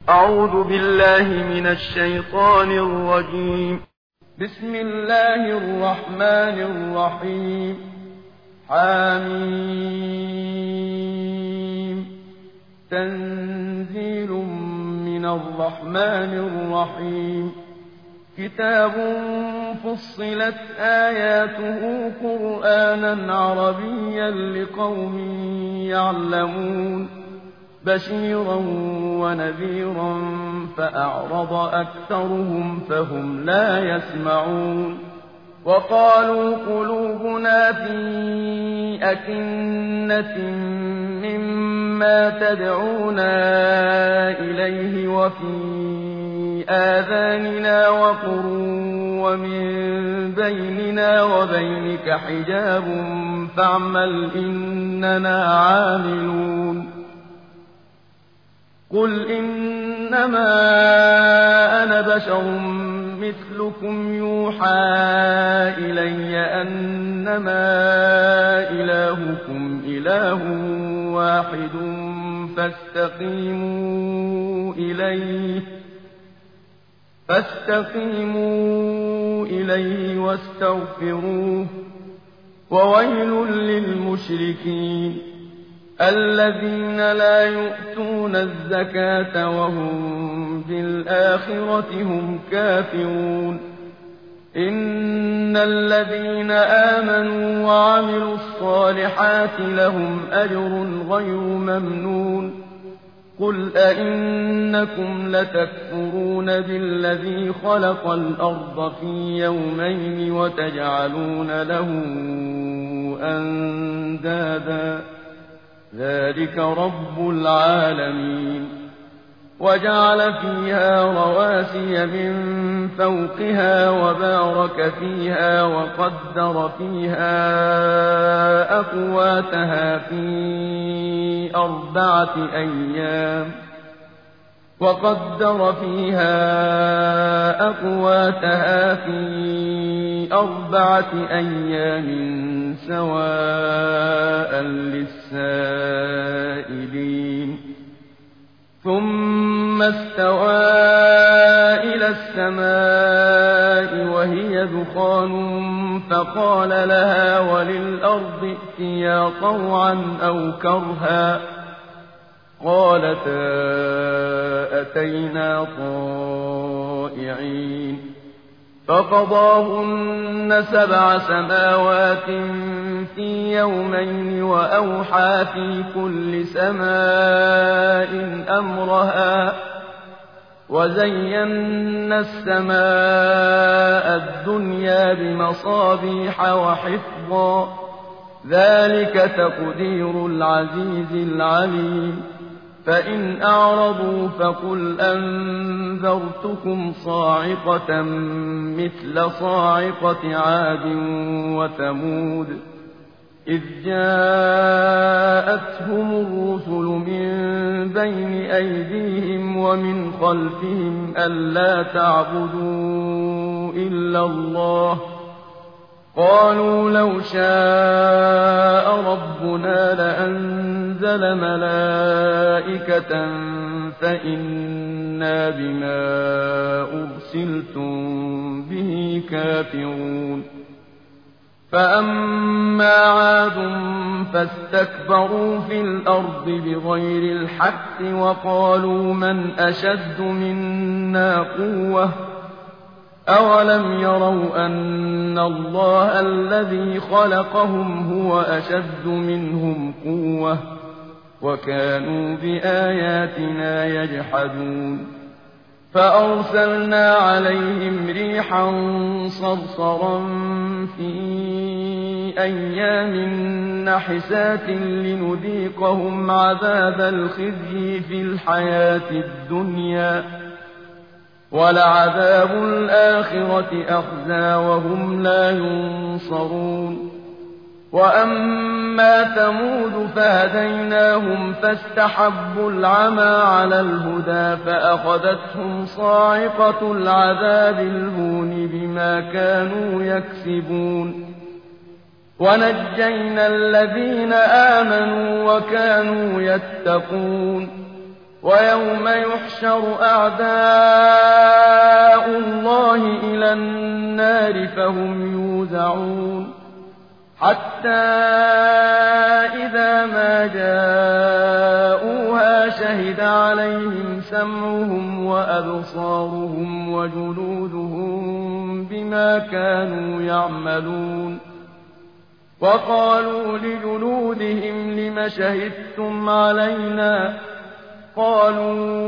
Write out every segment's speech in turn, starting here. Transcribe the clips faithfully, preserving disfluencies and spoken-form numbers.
أعوذ بالله من الشيطان الرجيم. بسم الله الرحمن الرحيم. حميم. تنزيل من الرحمن الرحيم. كتاب فصلت آياته قرآنا عربيا لقوم يعلمون بشيرا ونذيرا فأعرض أكثرهم فهم لا يسمعون. وقالوا قلوبنا في أكنة مما تدعونا إليه وفي آذاننا وقر ومن بيننا وبينك حجاب فاعمل إننا عاملون. قل إنما أنا بشر مثلكم يوحى إلي أنما إلهكم إله واحد فاستقيموا إليه فاستقيموا إليه واستغفروه. وويل للمشركين الذين لا يؤتون الزكاة وهم بالآخرة هم كافرون. إن الذين آمنوا وعملوا الصالحات لهم أجر غير ممنون. قل أئنكم لتكفرون بالذي خلق الأرض في يومين وتجعلون له أندادا ذلك رب العالمين. وجعل فيها رواسي من فوقها وبارك فيها وقدر فيها أقواتها في أربعة أيام وقدر فيها أقواتها في أربعة أيام سواء للسائلين. ثم استوى إلى السماء وهي دخان فقال لها وللأرض ائتيا طوعا أو كرها قالتا أتينا طائعين. فقضاهن سبع سماوات في يومين وأوحى في كل سماء أمرها وزينا السماء الدنيا بمصابيح وحفظا ذلك تقدير العزيز العليم. فإن أعرضوا فقل أنذرتكم صاعقة مثل صاعقة عاد وثمود إذ جاءتهم الرسل من بين أيديهم ومن خلفهم ألا تعبدوا إلا الله قالوا لو شاء ربنا لأنزل ملائكة فإنا بما أرسلتم به كافرون. فأما عاد فاستكبروا في الأرض بغير الحق وقالوا من أشد منا قوة أولم يروا أن الله الذي خلقهم هو أشد منهم قوة وكانوا بآياتنا يجحدون. فأرسلنا عليهم ريحا صرصرا في أيام نحسات لنذيقهم عذاب الخزي في الحياة الدنيا ولعذاب الآخرة أخزى وهم لا ينصرون. وأما ثمود فهديناهم فاستحبوا العمى على الهدى فأخذتهم صاعقة العذاب الهون بما كانوا يكسبون. ونجينا الذين آمنوا وكانوا يتقون ويوم يحشر أعداء الله إلى النار فهم يوزعون حتى إذا ما جاءوها شهد عليهم سمعهم وأبصارهم وجلودهم بما كانوا يعملون وقالوا لجلودهم لم شهدتم علينا قالوا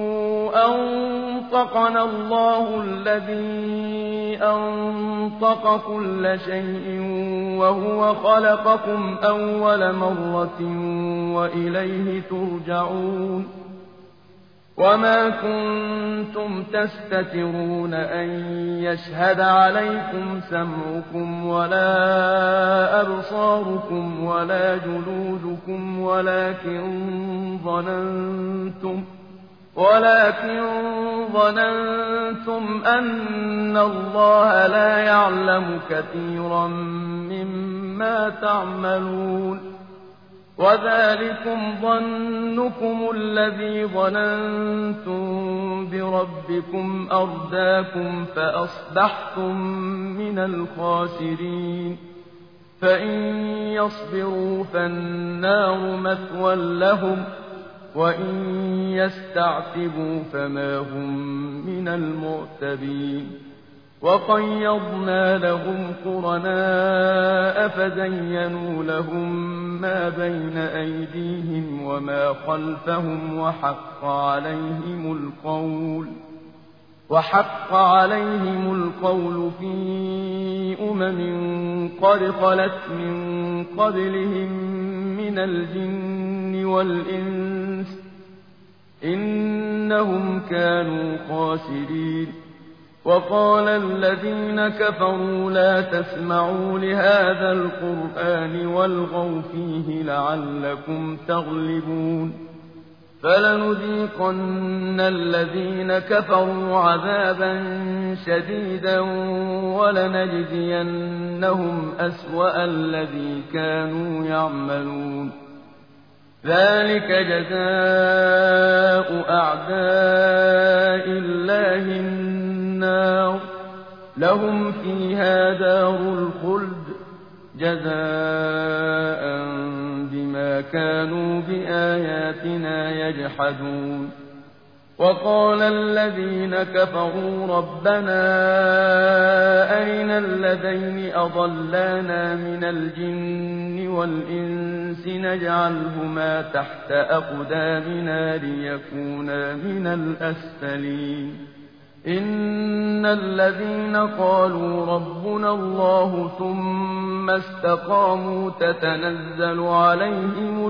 أنطقنا الله الذي أنطق كل شيء وهو خلقكم أول مرة وإليه ترجعون وما كنتم تستترون أن يشهد عليكم سمعكم ولا أبصاركم ولا جلودكم ولكن ظننتم ولكن ظننتم أن الله لا يعلم كثيرا مما تعملون وذلكم ظنكم الذي ظننتم بربكم أرداكم فأصبحتم من الخاسرين فإن يصبروا فالنار مثوى لهم وإن يستعتبوا فما هم من المعتبين وقيضنا لهم قرناء فزينوا لهم ما بين أيديهم وما خلفهم وحق عليهم القول وحق عليهم القول في أمم قد خلت من قبلهم من الجن والإنس إنهم كانوا خاسرين وقال الذين كفروا لا تسمعوا لهذا القرآن والغوا فيه لعلكم تغلبون فلنذيقن الذين كفروا عذابا شديدا ولنجزينهم أسوأ الذي كانوا يعملون ذلك جزاء أعداء الله النار لهم فيها دار الخلد جزاء بما كانوا بآياتنا يجحدون وقال الذين كفروا ربنا أرنا الذين أضلانا من الجن والإنس نجعلهما تحت أقدامنا ليكونا من الأسفلين إن الذين قالوا ربنا الله ثم استقاموا تتنزل عليهم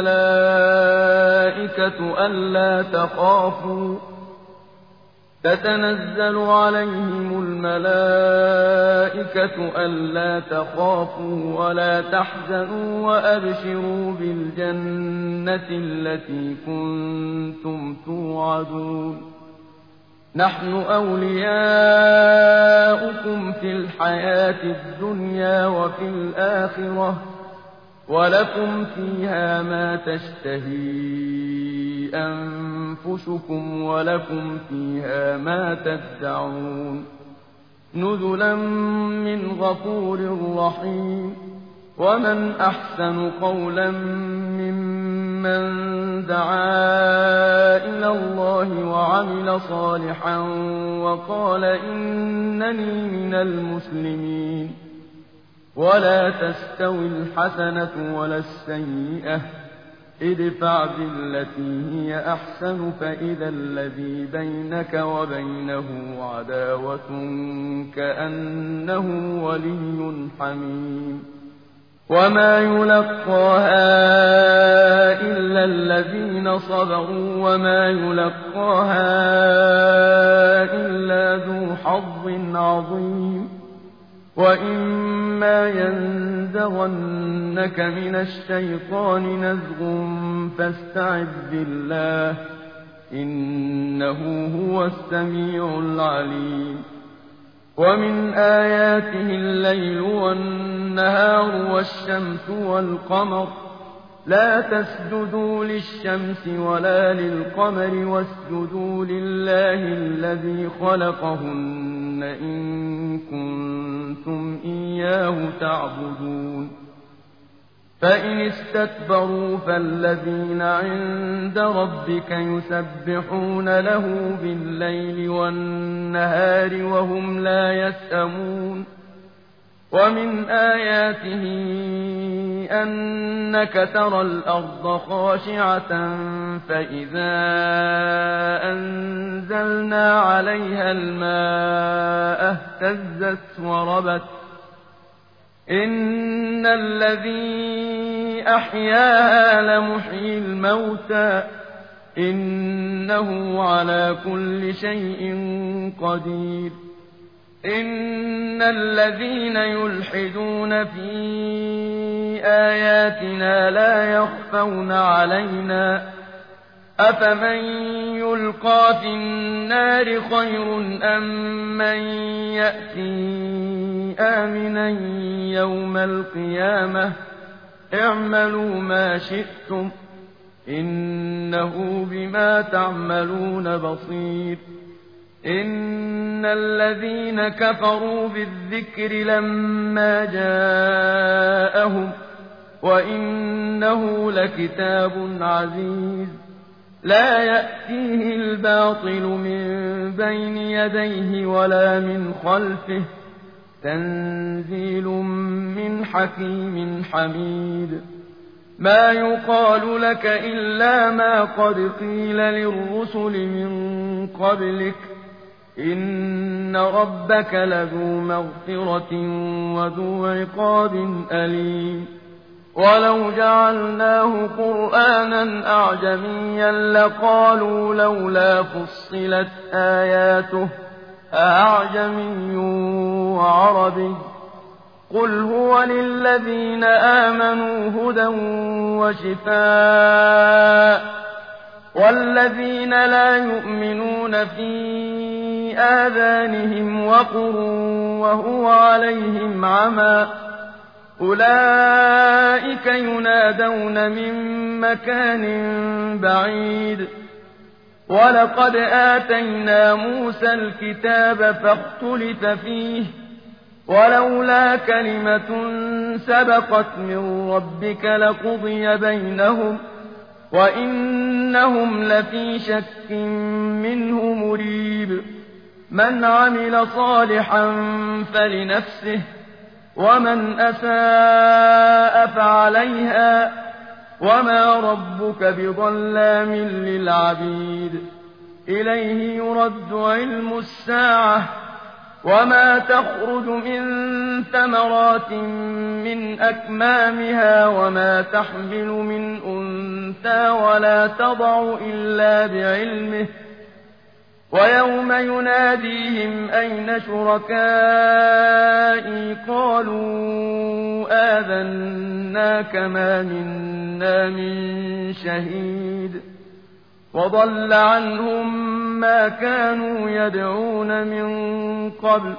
الملائكة ألا تخافوا تتنزل عليهم الملائكة ألا تخافوا ولا تحزنوا وأبشروا بالجنة التي كنتم توعدون نحن أولياؤكم في الحياة الدنيا وفي الآخرة ولكم فيها ما تشتهي أنفسكم ولكم فيها ما تدعون نزلا من غفور رحيم ومن أحسن قولا ممن دعا إلى الله وعمل صالحا وقال إنني من المسلمين ولا تستوي الحسنة ولا السيئة ادفع بالتي هي أحسن فإذا الذي بينك وبينه عداوة كأنه ولي حميم وما يلقاها إلا الذين صبروا وما يلقاها إلا ذو حظ عظيم وإما ينزغنك من الشيطان نزغ فاستعذ بالله إنه هو السميع العليم ومن آياته الليل والنهار والشمس والقمر لا تسجدوا للشمس ولا للقمر واسجدوا لله الذي خلقهن إن كنتم إياه تعبدون فإن استكبروا فالذين عند ربك يسبحون له بالليل والنهار وهم لا يسأمون ومن آياته أنك ترى الأرض خاشعة فإذا أنزلنا عليها الماء اهتزت وربت إن الذي أحياها لمحيي الموتى إنه على كل شيء قدير إن الذين يلحدون في آياتنا لا يخفون علينا أفمن يلقى في النار خير أم من يأتي آمنا يوم القيامة اعملوا ما شئتم إنه بما تعملون بصير إن الذين كفروا بالذكر لما جاءهم وإنه لكتاب عزيز لا يأتيه الباطل من بين يديه ولا من خلفه تنزيل من حكيم حميد ما يقال لك إلا ما قد قيل للرسل من قبلك إن ربك لذو مغفرة وذو عقاب أليم ولو جعلناه قرآنا أعجميا لقالوا لولا فصلت آياته أعجمي وعربي قل هو للذين آمنوا هدى وشفاء والذين لا يؤمنون في آذانهم وقر وهو عليهم عمى أولئك ينادون من مكان بعيد ولقد آتينا موسى الكتاب فاختلف فيه ولولا كلمة سبقت من ربك لقضي بينهم وإنهم لفي شك منه مريب من عمل صالحا فلنفسه ومن أساء فعليها وما ربك بظلام للعبيد إليه يرد علم الساعة وما تخرج من ثمرات من أكمامها وما تحمل من أنثى ولا تضع إلا بعلمه ويوم يناديهم أين شركائي قالوا آذناك ما منا من شهيد وضل عنهم ما كانوا يدعون من قبل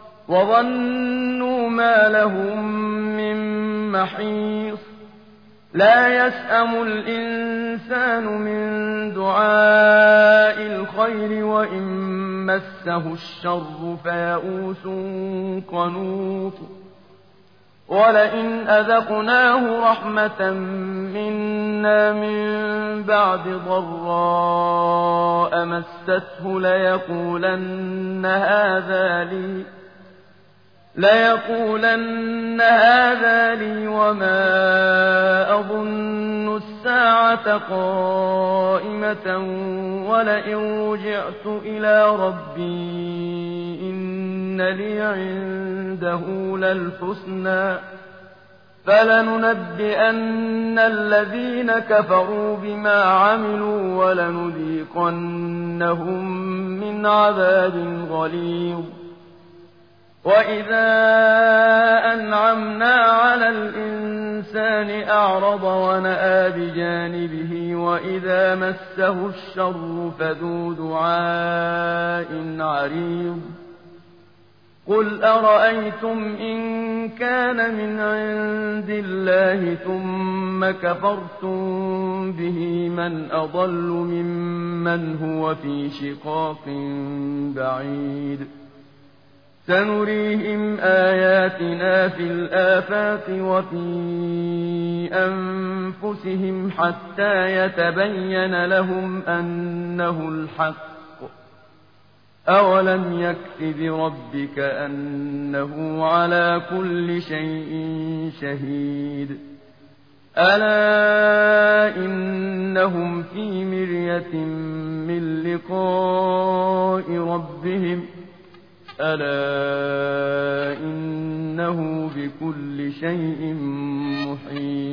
وظنوا ما لهم من محيص لا يسأم الإنسان من دعاء الخير وإن مسه الشر فيئوس قنوط ولئن أذقناه رحمة منا من بعد ضراء مسته ليقولن هذا لي ليقولن هذا لي وما أظن الساعة قائمة ولئن رجعت إلى ربي إن لي عنده للحسنى فلننبئن الذين كفروا بما عملوا ولنذيقنهم من عذاب غليظ وإذا أنعمنا على الإنسان أعرض ونأى بجانبه وإذا مسه الشر فذو دعاء عريض قل أرأيتم إن كان من عند الله ثم كفرتم به من أضل ممن هو في شقاق بعيد سنريهم آياتنا في الآفاق وفي أنفسهم حتى يتبين لهم أنه الحق أولم يكف بربك أنه على كل شيء شهيد ألا إنهم في مرية من لقاء ربهم ألا إنه بكل شيء محيط